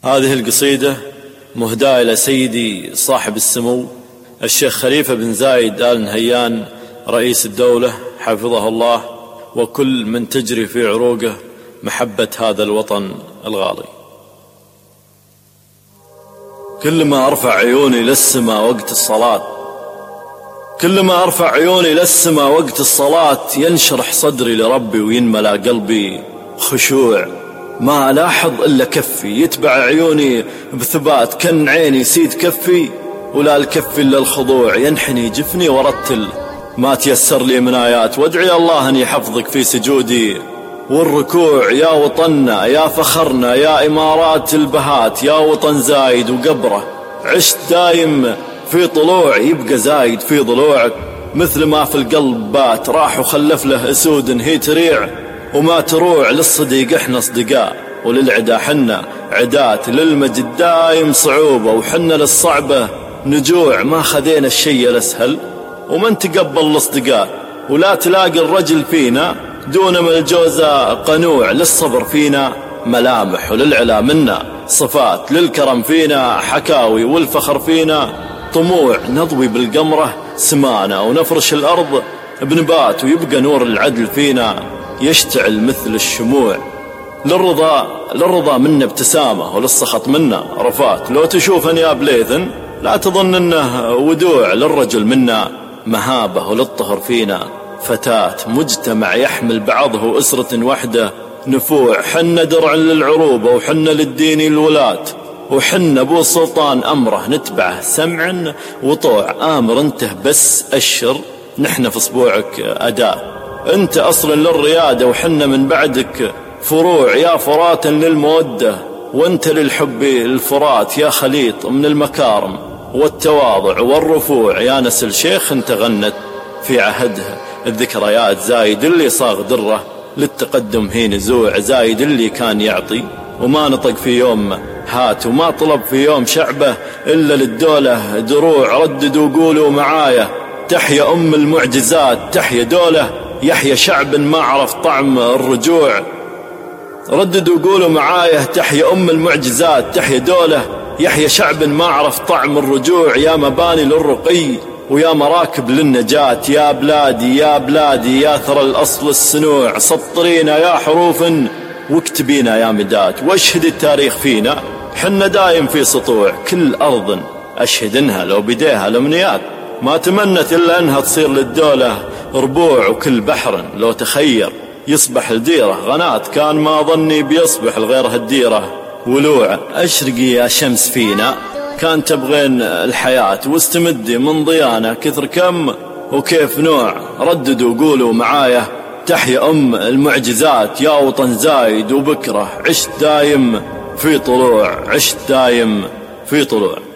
هذه القصيدة مهداة إلى سيدي صاحب السمو الشيخ خليفة بن زايد آل نهيان رئيس الدولة حفظه الله، وكل من تجري في عروقه محبة هذا الوطن الغالي. كلما أرفع عيوني للسما وقت الصلاة، كلما أرفع عيوني للسما وقت الصلاة، ينشرح صدري لربي وينملأ قلبي خشوع. ما ألاحظ إلا كفي يتبع عيوني بثبات، كن عيني سيد كفي ولا الكف إلا الخضوع. ينحني جفني ورتل ما تيسر لي من آيات، وادعي الله أن يحفظك في سجودي والركوع. يا وطننا يا فخرنا يا إمارات البهات، يا وطن زايد وقبره عشت دايم في طلوع. يبقى زايد في ضلوعك مثل ما في القلب بات، راح وخلف له أسود هي تريع وما تروع. للصديق احنا صدقاء وللعدا حنا عدات، للمجد دايم صعوبة وحنا للصعبة نجوع. ما خذينا الشيء الأسهل ومن تقبل الأصدقاء، ولا تلاقي الرجل فينا دون من الجوزة قنوع. للصبر فينا ملامح وللعلا منا صفات، للكرم فينا حكاوي والفخر فينا طموع. نضوي بالقمرة سمانا ونفرش الأرض بنبات، ويبقى نور العدل فينا يشتعل مثل الشموع. للرضا منا ابتسامة وللسخط منا رفات، لو تشوف انياب ليثن لا تظن انه ودوع. للرجل منا مهابة وللطهر فينا فتاة، مجتمع يحمل بعضه أسرة وحدة نفوع. حنا درع للعروبة وحنا للدين الولاة، وحنا ابو السلطان أمره نتبعه سمع وطوع. آمر انته بس أشر نحن في أصبوعك أداة، انت أصل للريادة وحنا من بعدك فروع. يا فراتا للمودة وانت للحب الفرات، يا خليط من المكارم والتواضع والرفوع. يا نسل شيخ انت غنت في عهدها الذكريات، زايد اللي صاغ دره للتقدم هي نزوع. زايد اللي كان يعطي وما نطق في يوم هات، وما طلب في يوم شعبه إلا للدولة دروع. رددوا قولوا معايا تحيا أم المعجزات، تحيا دولة يحيا شعب ما عرف طعم الرجوع. رددوا قولوا معايا تحيا أم المعجزات، تحيا دولة يحيا شعب ما عرف طعم الرجوع. يا مباني للرقي ويا مراكب للنجاة، يا بلادي يا بلادي يا ثرى الأصل السنوع. سطرينا يا حروف واكتبينا يا مدات، واشهد التاريخ فينا حنا دايم في سطوع. كل أرض أشهد إنها لو بديها الأمنيات ما تمنت إلا أنها تصير للدولة ربوع. وكل بحر لو تخير يصبح الديرة غنات، كان ما ظني بيصبح لغيرها الديرة ولوع. أشرقي يا شمس فينا كان تبغين الحياة، واستمدي من ضيانة كثر كم وكيف نوع. رددوا قولوا معايا تحيا أم المعجزات، يا وطن زايد وبكره عشت دايم في طلوع، عشت دايم في طلوع.